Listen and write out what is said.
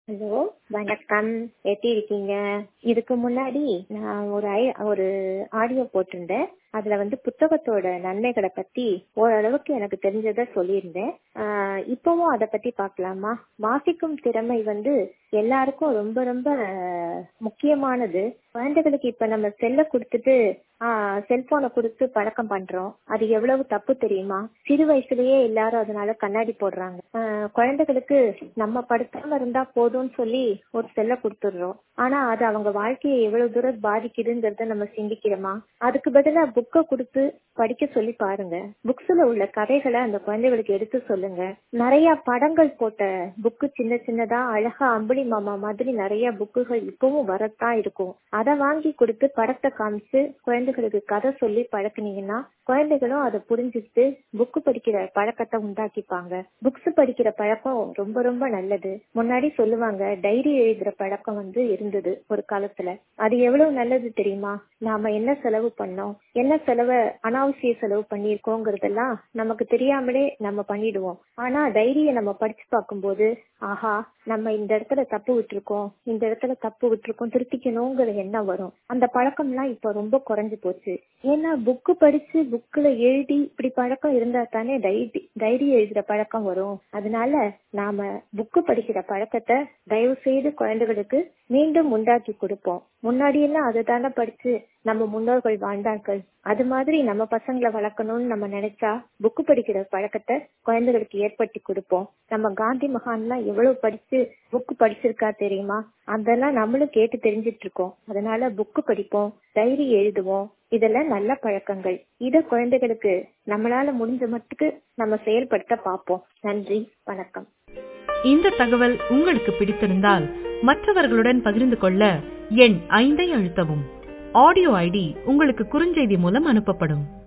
Hello, வணக்கம். எப்படி இருக்கீங்க? இதுக்கு முன்னாடி நான் ஒரு ஆடியோ போட்டிருந்தேன். அதுல புத்தகத்தோட நன்மைகளை பத்தி ஓரளவுக்கு எனக்கு தெரிஞ்சதை சொல்லியிருந்தேன். இப்பவும் அதை பத்தி பார்க்கலாமா? வாசிக்கும் திறமை எல்லாருக்கும் ரொம்ப ரொம்ப முக்கியமானது. குழந்தைகளுக்கு இப்ப நம்ம செல்போனை கொடுத்து பழக்கம் பண்றோம். அது எவ்வளவு தப்பு தெரியுமா? சிறு வயசுலயே எல்லாரும் அதனால கண்ணாடி போடுறாங்க. குழந்தைகளுக்கு நம்ம படுத்தாம இருந்தா போதும்னு சொல்லி ஒரு செல்லை கொடுத்துடுறோம். ஆனா அது அவங்க வாழ்க்கையை எவ்வளவு தூரம் பாதிக்குதுங்கிறத நம்ம சிந்திக்கிறோமா? அதுக்கு பதிலா புக்கை கொடுத்து படிக்க சொல்லி பாருங்க. புக்ஸ்ல உள்ள கதைகளை அந்த குழந்தைகளுக்கு எடுத்து சொல்லுங்க. நிறைய படங்கள் போட்ட புக்கு, சின்ன சின்னதா அழகா அம்புலி மாமா மாதிரி நிறைய புக்குகள் இப்பவும் வரத்தான் இருக்கும். அதை வாங்கி கொடுத்து படத்தை காமிச்சு குழந்தைகளுக்கு கதை சொல்லி பழக்கினீங்கன்னா குழந்தைகளும் அதை புரிஞ்சுட்டு புக்கு படிக்கிற பழக்கத்தை உண்டாக்கிப்பாங்க. புக்ஸ் படிக்கிற பழக்கம் ரொம்ப ரொம்ப நல்லது. முன்னாடி சொல்லுவாங்க, டைரி எழுதுற பழக்கம் இருந்தது ஒரு காலத்துல. அது எவ்வளவு நல்லது தெரியுமா? நாம என்ன செலவு பண்ணோம், என்ன செலவை அனாவசிய செலவு பண்ணிருக்கோங்கிறதெல்லாம் நமக்கு தெரியாமலே நம்ம பண்ணிடுவோம். ஆனா டைரியை நம்ம படிச்சு பார்க்கும்போது, ஆஹா, நம்ம இந்த இடத்துல தப்பு விட்டுருக்கோம், திருத்திக்கணுங்கிற எண்ணம் வரும். அந்த பழக்கம்லாம் இப்ப ரொம்ப குறைஞ்சு போச்சு. ஏன்னா புக்கு படிச்சு புக்ல எழுதி இப்படி பழக்கம் இருந்தா தானே டைரி எழுதுற பழக்கம் வரும். அதனால நாம புக்கு படிக்கிற பழக்கத்தை தயவு செய்து குழந்தைகளுக்கு மீண்டும் உண்டாக்கி கொடுப்போம். முன்னாடி எல்லாம் அதை தானே படிச்சு நம்ம முன்னோர்கள் வாழ்ந்தார்கள். அது மாதிரி நம்ம பசங்களை வளர்க்கணும்னு நம்ம நினைச்சா புக்கு படிக்கிற பழக்கத்தை குழந்தைகளுக்கு ஏற்படுத்தி கொடுப்போம். நம்ம காந்தி மகான்லாம் எவ்வளவு படிச்சு புக்கு படிச்சிருக்கா தெரியுமா? அதெல்லாம் நம்மளும் கேட்டு தெரிஞ்சிட்டு இருக்கோம். அதனால புக்கு படிப்போம், டைரி எழுதுவோம். இதெல்லாம் நல்ல பழக்கங்கள். இத குழந்தைகளுக்கு நம்மளால முடிஞ்ச மட்டுக்கு நம்ம செயல்படுத்த பார்ப்போம். நன்றி, வணக்கம். இந்த தகவல் உங்களுக்கு பிடித்திருந்தால் மற்றவர்களுடன் பகிர்ந்து கொள்ள எண் 5 அழுத்தவும். ஆடியோ ஐடி உங்களுக்கு குறுஞ்செய்தி மூலம் அனுப்பப்படும்.